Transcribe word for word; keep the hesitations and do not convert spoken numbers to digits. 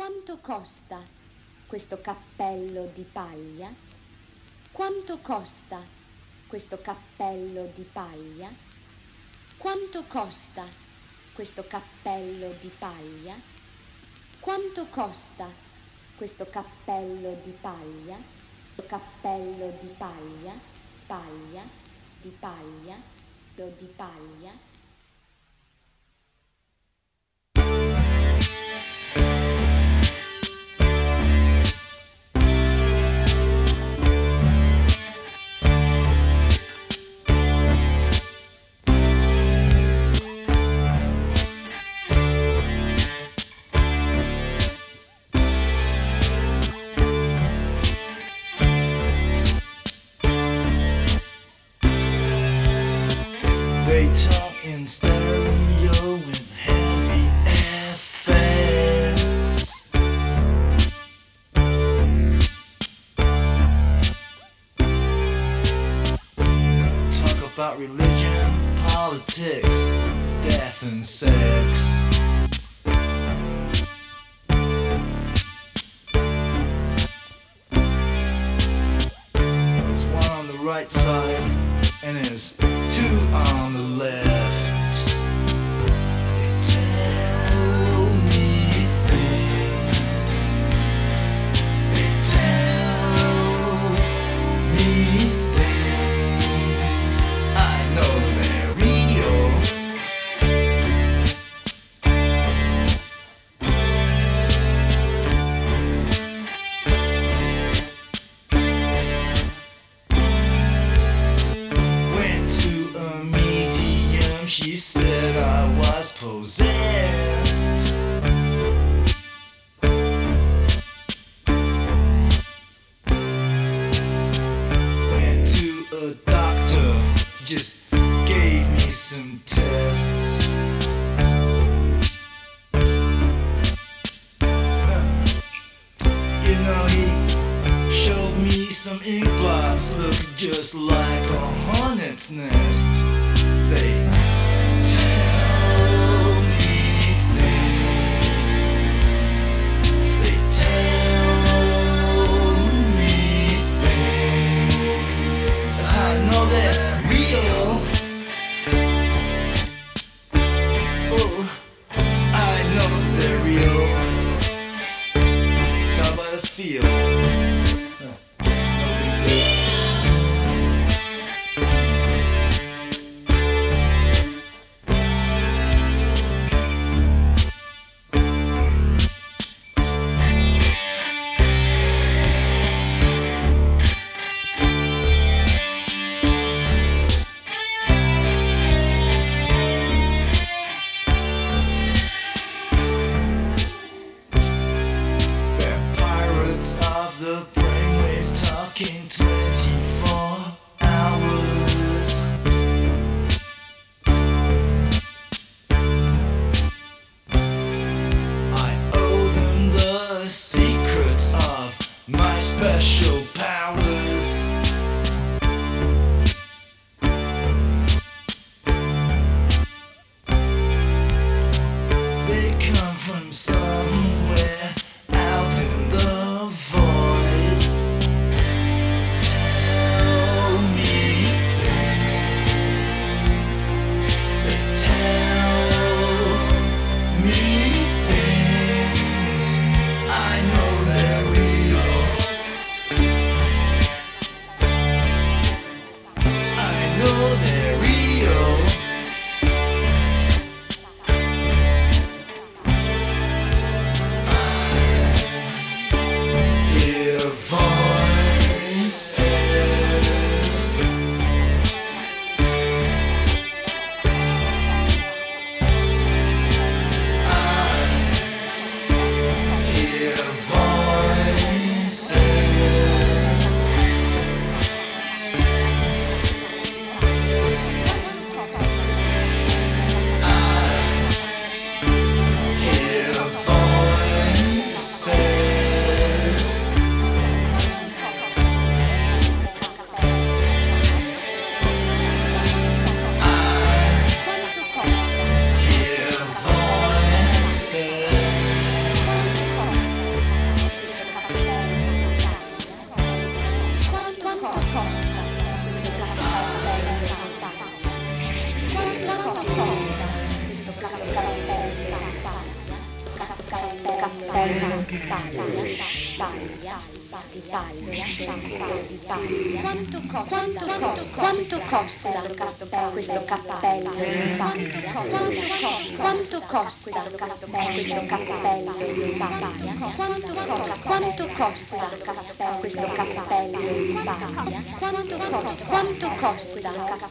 Quanto costa questo cappello di paglia? Quanto costa questo cappello di paglia? Quanto costa questo cappello di paglia? Quanto costa questo cappello di paglia? Cappello di paglia, paglia, di paglia, lo di paglia. They talk in stereo with heavy effects. Talk about religion, politics, death and sex. There's one on the right side and there's two on the left. They tell me things. They tell me things. I know they're real. Went to a medium, she said I was possessed. Went to a doctor, he just gave me some tests. You know, he showed me some ink blots, look just like a hornet's nest. They tell me things. They tell me things. I know they're real. Oh, I know they're real. Tell by the feel. They're pirates of the brainwaves talking twenty-four hours. I owe them the secret of my special powers. They come from somewhere out in the void. Tell me things. They tell me things. I know they're real. I know they're real. paglia, paglia, di paglia, di paglia. Quanto costa, quanto, quanto costa questo cappello di paglia? Quanto costa, quanto costa questo cappello di paglia? Quanto costa, quanto costa questo cappello di paglia? Quanto costa, quanto costa